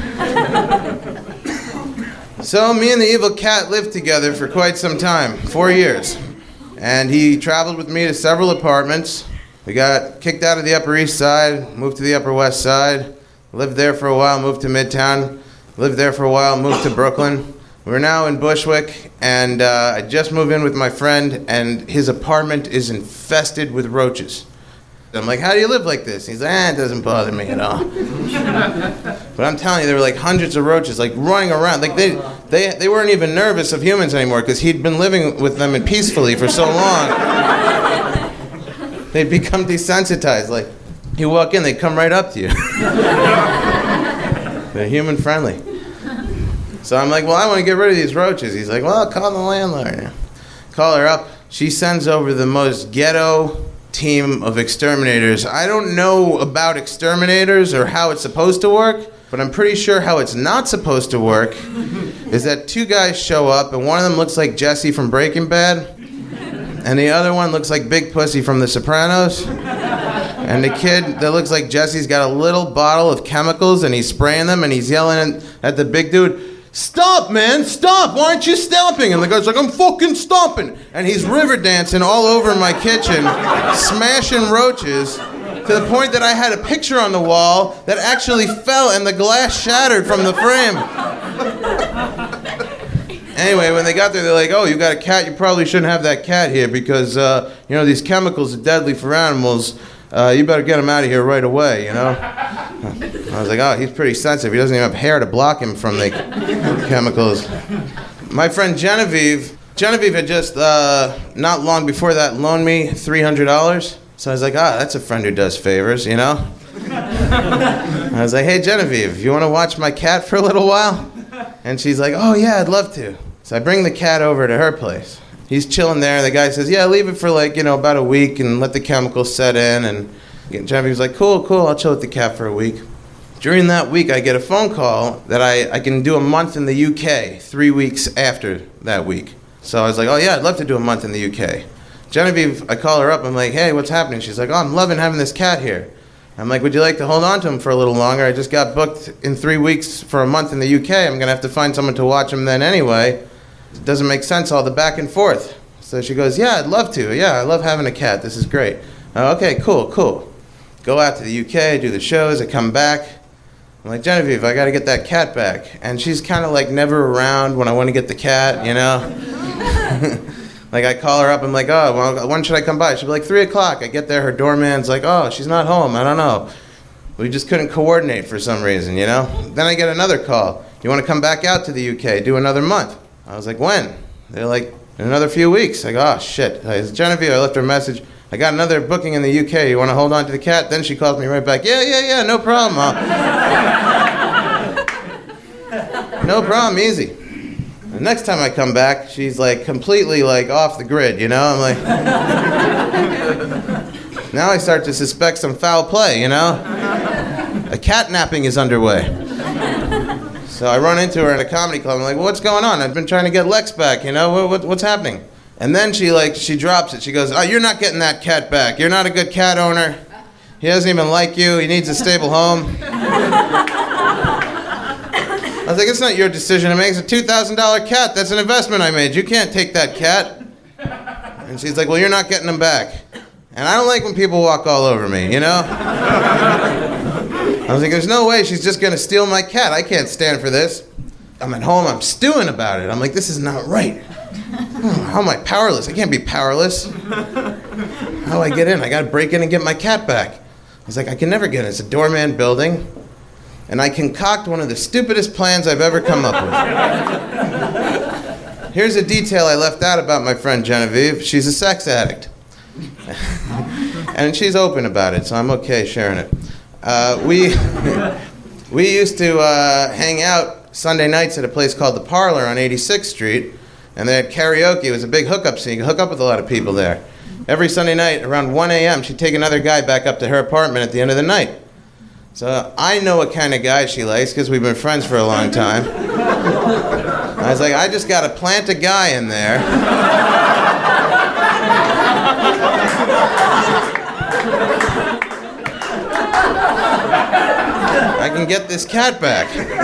So me and the evil cat lived together for quite some time, four years. And he traveled with me to several apartments. We got kicked out of the Upper East Side, moved to the Upper West Side, lived there for a while, moved to Midtown, lived there for a while, moved to Brooklyn. We're now in Bushwick, and uh, I just moved in with my friend, and his apartment is infested with roaches. I'm like, how do you live like this? He's like, eh, it doesn't bother me at all. But I'm telling you, there were like hundreds of roaches, like running around. Like they, they, they weren't even nervous of humans anymore because he'd been living with them peacefully for so long. They'd become desensitized. Like, you walk in, they'd come right up to you. They're human friendly. So I'm like, well, I want to get rid of these roaches. He's like, well, I'll call the landlord. Call her up. She sends over the most ghetto team of exterminators. I don't know about exterminators or how it's supposed to work, but I'm pretty sure how it's not supposed to work is that two guys show up and one of them looks like Jesse from Breaking Bad and the other one looks like Big Pussy from The Sopranos. And the kid that looks like Jesse's got a little bottle of chemicals and he's spraying them and he's yelling at the big dude, stop, man, stop, why aren't you stopping? And the guy's like, I'm fucking stopping. And he's river dancing all over my kitchen, smashing roaches, to the point that I had a picture on the wall that actually fell and the glass shattered from the frame. Anyway, when they got there, they're like, oh, you got a cat, you probably shouldn't have that cat here because, uh, you know, these chemicals are deadly for animals. Uh, you better get him out of here right away, you know? I was like, oh, he's pretty sensitive. He doesn't even have hair to block him from the chemicals. My friend Genevieve, Genevieve had just, uh, not long before that, loaned me three hundred dollars. So I was like, ah, that's a friend who does favors, you know? I was like, hey, Genevieve, you want to watch my cat for a little while? And she's like, oh, yeah, I'd love to. So I bring the cat over to her place. He's chilling there. The guy says, yeah, leave it for like, you know, about a week and let the chemicals set in. And Genevieve's like, cool, cool, I'll chill with the cat for a week. During that week, I get a phone call that I, I can do a month in the U K, three weeks after that week. So I was like, oh, yeah, I'd love to do a month in the U K. Genevieve, I call her up. I'm like, hey, what's happening? She's like, oh, I'm loving having this cat here. I'm like, would you like to hold on to him for a little longer? I just got booked in three weeks for a month in the U K. I'm going to have to find someone to watch him then anyway. It doesn't make sense, all the back and forth. So she goes, yeah, I'd love to. Yeah, I love having a cat. This is great. Oh, okay, cool, cool. Go out to the U K, do the shows, I come back. I'm like, Genevieve, I got to get that cat back. And she's kind of like never around when I want to get the cat, you know? Like, I call her up, I'm like, oh, well, when should I come by? She'll be like, three o'clock. I get there, her doorman's like, oh, she's not home, I don't know. We just couldn't coordinate for some reason, you know? Then I get another call. You want to come back out to the U K, do another month? I was like, when? They're like, in another few weeks. I go, oh, shit. I said, Genevieve, I left her a message. I got another booking in the U K. You want to hold on to the cat? Then she calls me right back. Yeah, yeah, yeah, no problem. No problem, easy. The next time I come back, she's like completely like off the grid, you know? I'm like, now I start to suspect some foul play, you know? A catnapping is underway. So I run into her in a comedy club. I'm like, well, what's going on? I've been trying to get Lex back, you know? What, what, what's happening? And then she like, she drops it. She goes, oh, you're not getting that cat back. You're not a good cat owner. He doesn't even like you. He needs a stable home. I was like, it's not your decision to make. It's a two thousand dollars cat. That's an investment I made. You can't take that cat. And she's like, well, you're not getting him back. And I don't like when people walk all over me, you know? I was like, there's no way she's just going to steal my cat. I can't stand for this. I'm at home. I'm stewing about it. I'm like, this is not right. How am I powerless? I can't be powerless. How do I get in? I got to break in and get my cat back. I was like, I can never get in. It's a doorman building. And I concoct one of the stupidest plans I've ever come up with. Here's a detail I left out about my friend Genevieve. She's a sex addict. And she's open about it, so I'm okay sharing it. Uh, we, we used to uh, hang out Sunday nights at a place called The Parlor on eighty-sixth Street, and they had karaoke. It was a big hookup scene. You could hook up with a lot of people there. Every Sunday night, around one a.m., she'd take another guy back up to her apartment at the end of the night. So I know what kind of guy she likes because we've been friends for a long time. I was like, I just got to plant a guy in there. I can get this cat back.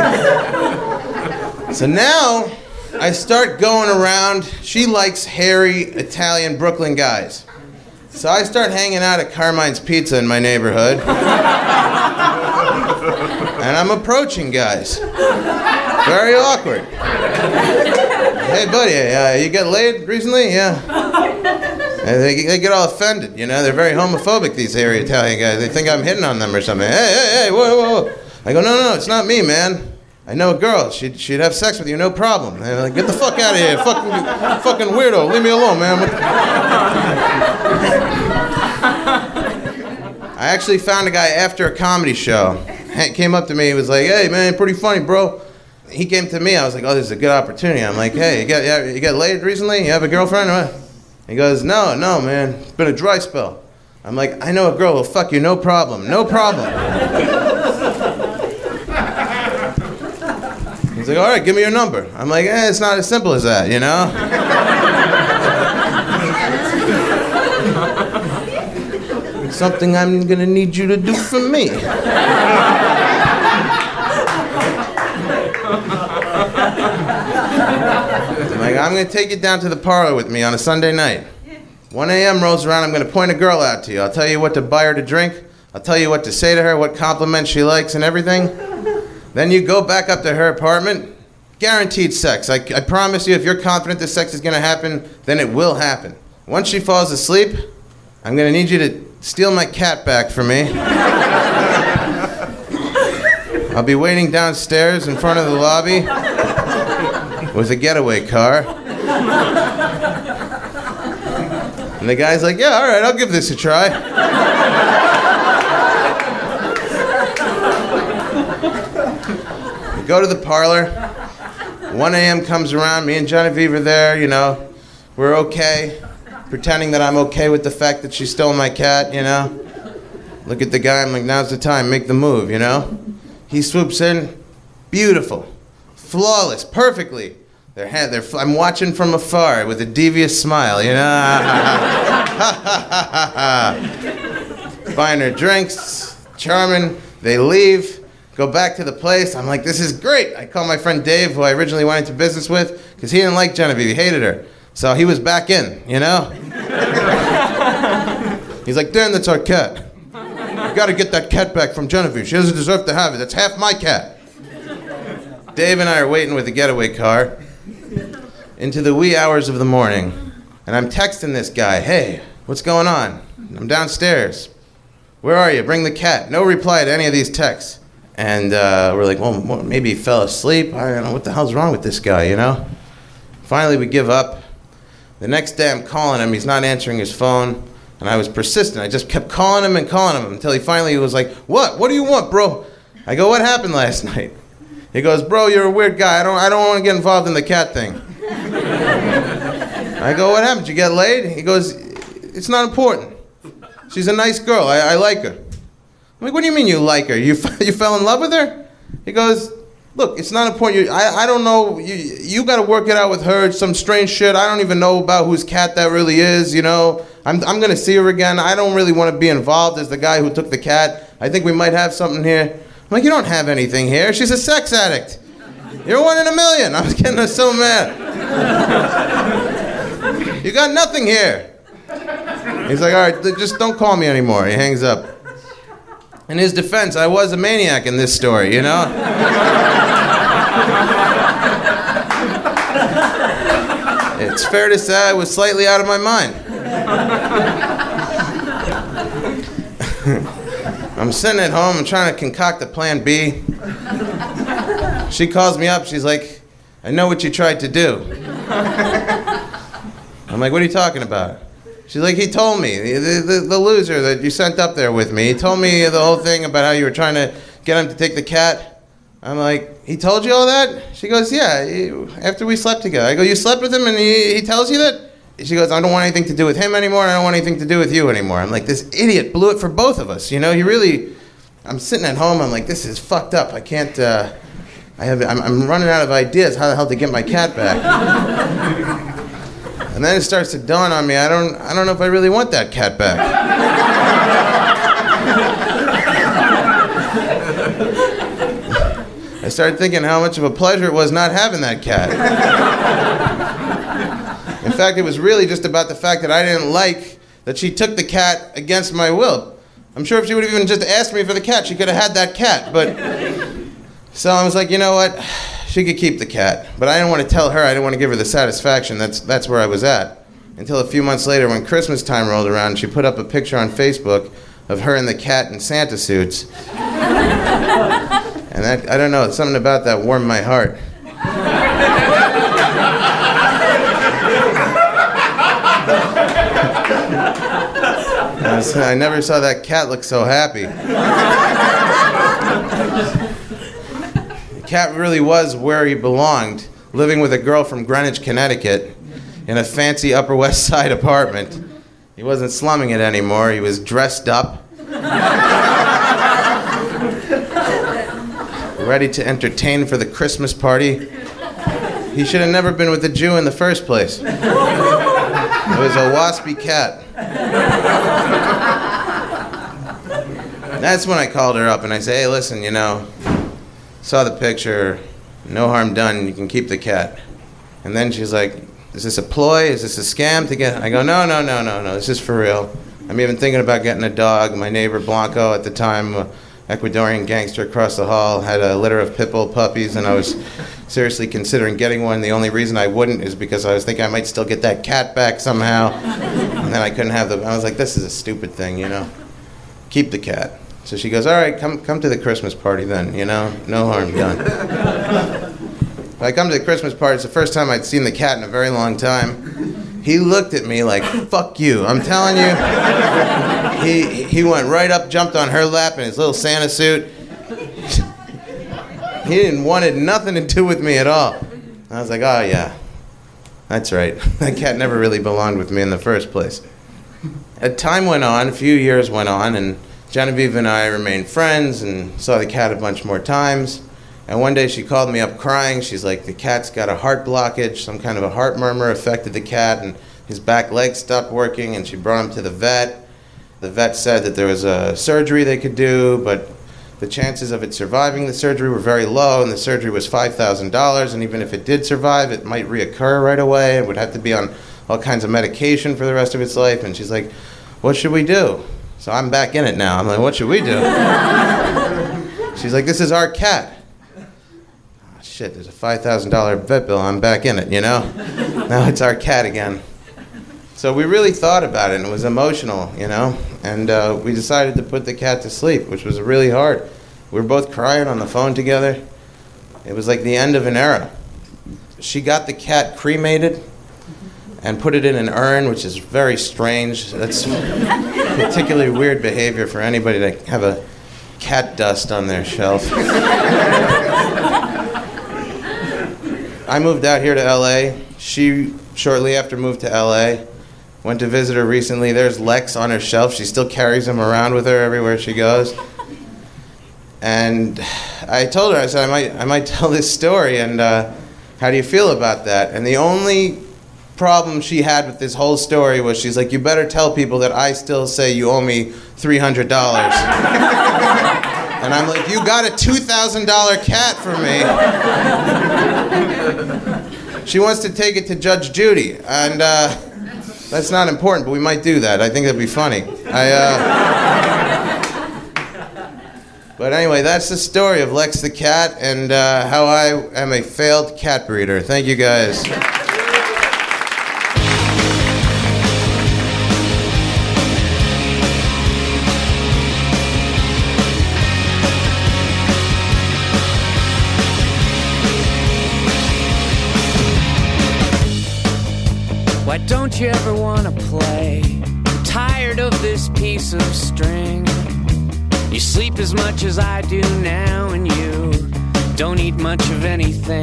So now I start going around. She likes hairy Italian Brooklyn guys. So I start hanging out at Carmine's Pizza in my neighborhood. And I'm approaching guys. Very awkward. Hey, buddy, uh, you get laid recently? Yeah. And they, they get all offended, you know? They're very homophobic, these hairy Italian guys. They think I'm hitting on them or something. Hey, hey, hey, whoa, whoa, whoa. I go, no, no, it's not me, man. I know a girl. She'd, she'd have sex with you, no problem. They're like, get the fuck out of here. Fucking, fucking weirdo. Leave me alone, man. I actually found a guy after a comedy show. He came up to me, he was like, hey, man, pretty funny, bro. He came to me, I was like, oh, this is a good opportunity. I'm like, hey, you got, you got laid recently? You have a girlfriend or what? He goes, no, no, man, it's been a dry spell. I'm like, I know a girl will fuck you, no problem, no problem. He's like, all right, give me your number. I'm like, eh, it's not as simple as that, you know? Something I'm gonna need you to do for me. I'm like, I'm gonna take you down to the parlor with me on a Sunday night. one a.m. rolls around, I'm gonna point a girl out to you. I'll tell you what to buy her to drink. I'll tell you what to say to her, what compliments she likes and everything. Then you go back up to her apartment. Guaranteed sex. I, I promise you, if you're confident this sex is gonna happen, then it will happen. Once she falls asleep, I'm gonna need you to steal my cat back for me. I'll be waiting downstairs in front of the lobby with a getaway car. And the guy's like, yeah, all right, I'll give this a try. We go to the parlor. one a.m. comes around, me and Genevieve are there, you know. We're okay. Pretending that I'm okay with the fact that she stole my cat, you know. Look at the guy, I'm like, now's the time, make the move, you know. He swoops in, beautiful, flawless, perfectly. They're, they're, I'm watching from afar with a devious smile, you know. Buying her drinks, charming, they leave, go back to the place. I'm like, this is great. I call my friend Dave, who I originally went into business with, because he didn't like Genevieve, he hated her. So he was back in, you know? He's like, Dan, that's our cat. You gotta get that cat back from Genevieve. She doesn't deserve to have it. That's half my cat. Dave and I are waiting with the getaway car into the wee hours of the morning. And I'm texting this guy, hey, what's going on? I'm downstairs. Where are you? Bring the cat. No reply to any of these texts. And uh, we're like, well, maybe he fell asleep. I don't know, what the hell's wrong with this guy, you know? Finally, we give up. The next day, I'm calling him. He's not answering his phone. And I was persistent. I just kept calling him and calling him until he finally was like, what? What do you want, bro? I go, what happened last night? He goes, bro, you're a weird guy. I don't, I don't want to get involved in the cat thing. I go, what happened? Did you get laid? He goes, it's not important. She's a nice girl. I, I like her. I'm like, what do you mean you like her? You, you fell in love with her? He goes, look, it's not important. You, I, I don't know. You, you got to work it out with her. It's some strange shit. I don't even know about whose cat that really is, you know. I'm, I'm going to see her again. I don't really want to be involved as the guy who took the cat. I think we might have something here. I'm like, you don't have anything here. She's a sex addict. You're one in a million. I was getting so mad. You got nothing here. He's like, all right, just don't call me anymore. He hangs up. In his defense, I was a maniac in this story, you know? It's fair to say I was slightly out of my mind. I'm sitting at home, I'm trying to concoct a plan B. She calls me up, she's like, I know what you tried to do. I'm like, what are you talking about? She's like, he told me, the, the, the loser that you sent up there with me, he told me the whole thing about how you were trying to get him to take the cat. I'm like, he told you all that? She goes, yeah, he, after we slept together. I go, you slept with him and he, he tells you that? She goes, I don't want anything to do with him anymore, and I don't want anything to do with you anymore. I'm like, this idiot blew it for both of us, you know? He really, I'm sitting at home, I'm like, this is fucked up. I can't, uh, I have, I'm, I'm running out of ideas how the hell to get my cat back. And then it starts to dawn on me, I don't, I don't know if I really want that cat back. I started thinking how much of a pleasure it was not having that cat. In fact, it was really just about the fact that I didn't like that she took the cat against my will. I'm sure if she would have even just asked me for the cat, she could have had that cat. But so I was like, you know what? She could keep the cat. But I didn't want to tell her. I didn't want to give her the satisfaction. That's that's where I was at. Until a few months later, when Christmas time rolled around, she put up a picture on Facebook of her and the cat in Santa suits. And that, I don't know, something about that warmed my heart. I never saw that cat look so happy. The cat really was where he belonged, living with a girl from Greenwich, Connecticut, in a fancy Upper West Side apartment. He wasn't slumming it anymore. He was dressed up, ready to entertain for the Christmas party. He should have never been with a Jew in the first place. It was a waspy cat. That's when I called her up and I said, hey, listen, you know, saw the picture, no harm done, you can keep the cat. And then she's like, is this a ploy? Is this a scam to get? I go, no, no, no, no, no, this is for real. I'm even thinking about getting a dog. My neighbor Blanco at the time, uh, Ecuadorian gangster across the hall, had a litter of pit bull puppies, and I was seriously considering getting one. The only reason I wouldn't is because I was thinking I might still get that cat back somehow. And then I couldn't have the, I was like, this is a stupid thing, you know? Keep the cat. So she goes, all right, come come to the Christmas party then, you know? No harm done. I come to the Christmas party, it's the first time I'd seen the cat in a very long time. He looked at me like, fuck you. I'm telling you. He he went right up, jumped on her lap in his little Santa suit. He didn't wanted nothing to do with me at all. I was like, oh yeah, that's right. That cat never really belonged with me in the first place. As time went on, a few years went on, and Genevieve and I remained friends and saw the cat a bunch more times. And one day she called me up crying. She's like, the cat's got a heart blockage. Some kind of a heart murmur affected the cat, and his back leg stopped working, and she brought him to the vet. The vet said that there was a surgery they could do, but the chances of it surviving the surgery were very low, and the surgery was five thousand dollars, and even if it did survive, it might reoccur right away. It would have to be on all kinds of medication for the rest of its life. And she's like, what should we do? So I'm back in it now. I'm like, what should we do? She's like, this is our cat. Oh, shit, there's a five thousand dollars vet bill. I'm back in it, you know? Now it's our cat again. So we really thought about it, and it was emotional, you know? And uh, we decided to put the cat to sleep, which was really hard. We were both crying on the phone together. It was like the end of an era. She got the cat cremated and put it in an urn, which is very strange. That's particularly weird behavior for anybody to have a cat dust on their shelf. I moved out here to L A. She, shortly after, moved to L A. Went to visit her recently. There's Lex on her shelf. She still carries him around with her everywhere she goes. And I told her, I said, I might, I might tell this story, and uh, how do you feel about that? And the only problem she had with this whole story was she's like, you better tell people that I still say you owe me three hundred dollars. And I'm like, you got a two thousand dollars cat for me. She wants to take it to Judge Judy, and uh, that's not important, but we might do that. I think that'd be funny. I, uh... But anyway, that's the story of Lex the cat, and uh, how I am a failed cat breeder. Thank you, guys. Why don't you ever wanna play? I'm tired of this piece of string. You sleep as much as I do now, and you don't eat much of anything.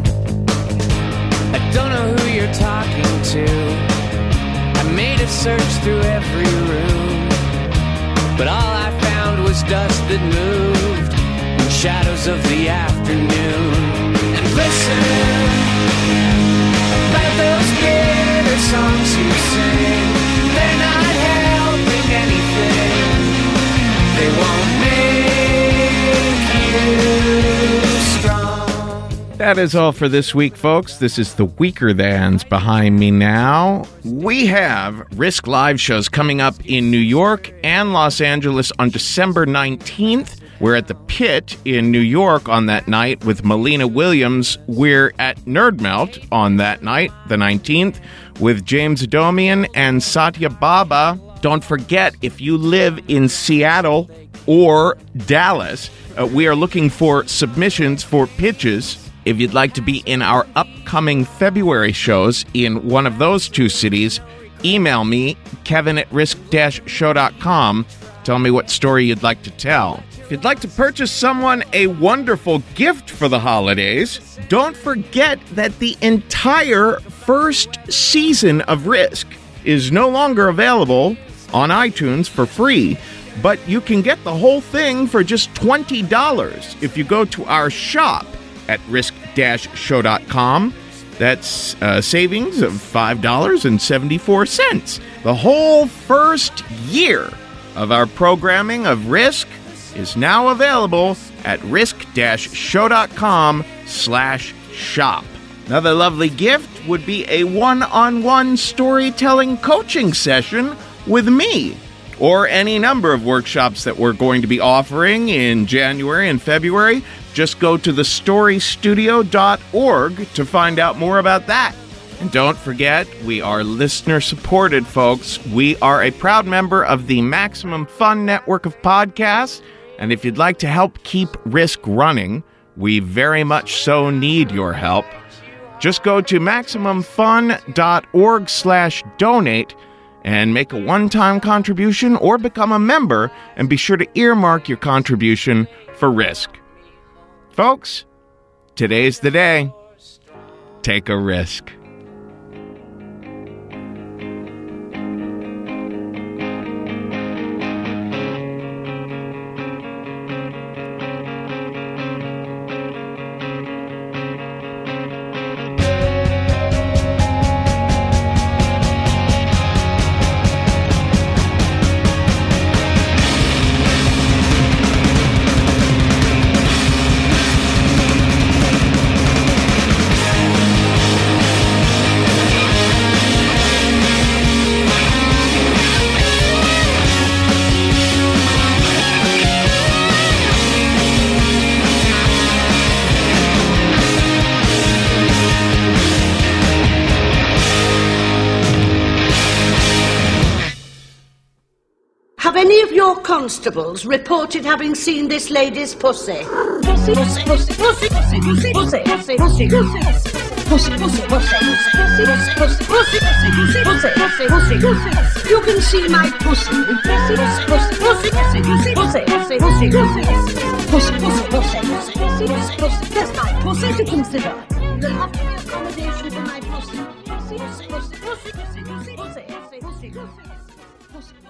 I don't know who you're talking to. I made a search through every room, but all I found was dust that moved in shadows of the afternoon. And listen, about those bitter songs you sing, they're not helping anything. They won't make you strong. That is all for this week, folks. This is the Weaker Thans behind me now. We have Risk Live shows coming up in New York and Los Angeles on December nineteenth. We're at the Pit in New York on that night with Melina Williams. We're at Nerd Melt on that night, the nineteenth, with James Adomian and Satya Baba. Don't forget, if you live in Seattle or Dallas, uh, we are looking for submissions for pitches. If you'd like to be in our upcoming February shows in one of those two cities, email me, kevin at risk dash show dot com. Tell me what story you'd like to tell. If you'd like to purchase someone a wonderful gift for the holidays, don't forget that the entire first season of Risk is no longer available on iTunes for free, but you can get the whole thing for just twenty dollars if you go to our shop at risk dash show dot com. That's uh, savings of five dollars and seventy-four cents. The whole first year of our programming of Risk is now available at risk dash show dot com slash shop. Another lovely gift would be a one-on-one storytelling coaching session with me, or any number of workshops that we're going to be offering in January and February. Just go to the story studio dot org to find out more about that. And don't forget, we are listener-supported, folks. We are a proud member of the Maximum Fun network of podcasts, and if you'd like to help keep Risk running, we very much so need your help. Just go to maximum fun dot org slash donate and make a one-time contribution or become a member, and be sure to earmark your contribution for Risk. Folks, today's the day. Take a risk. constables reported having seen this lady's pussy. Pussy, pussy, pussy, pussy, pussy, pussy, pussy, pussy, pussy, pussy, pussy, pussy, pussy, pussy, pussy, pussy, pussy, pussy. You can see my pussy. Pussy, pussy, pussy, pussy, pussy, pussy, pussy, pussy, pussy, pussy, pussy, pussy. That's my pussy to consider. You'll have to be accommodation for my pussy. Pussy, pussy, pussy, pussy, pussy, pussy, pussy, pussy, pussy, pussy.